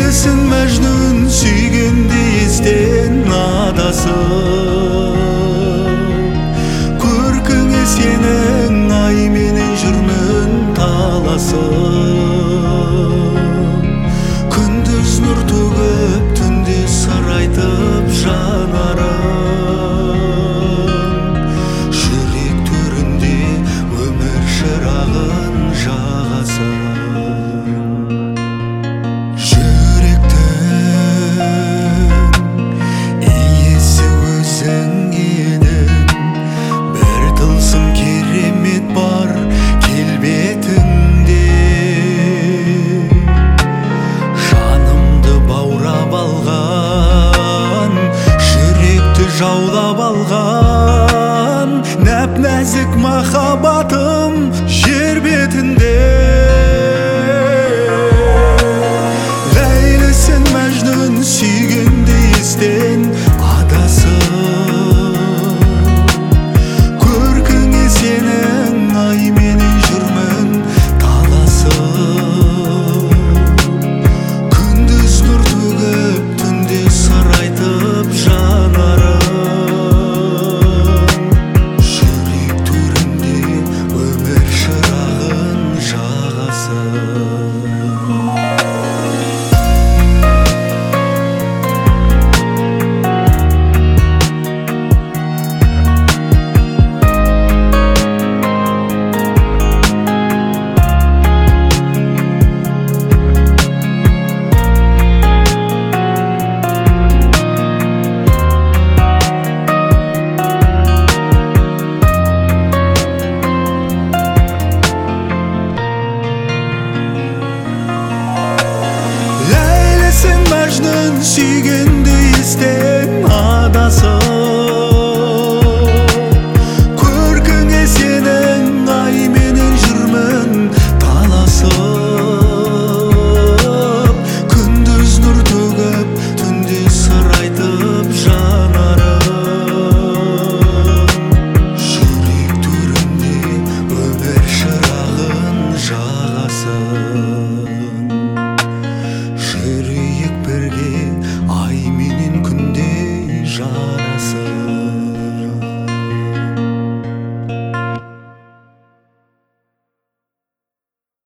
Leylisin Mecnun süygende ізден adasып, көркіңе сенің ай менен жүрмін таласып. Күндіз нұр төгіп түнде сарайтып жанарым, жүрек төрінде өмір шырағын жағасың. Жаулап алған нәп-нәзік махаббатым жер бетінде. Ләйлісін Мәжнүн сүйгенде ізден адасып, көркіңе сенің ай менен жүрмін таласып. Күндіз нұр төгіп түнде сарайтып жанарым, Мәжнүн сүйгенде ізден адасып,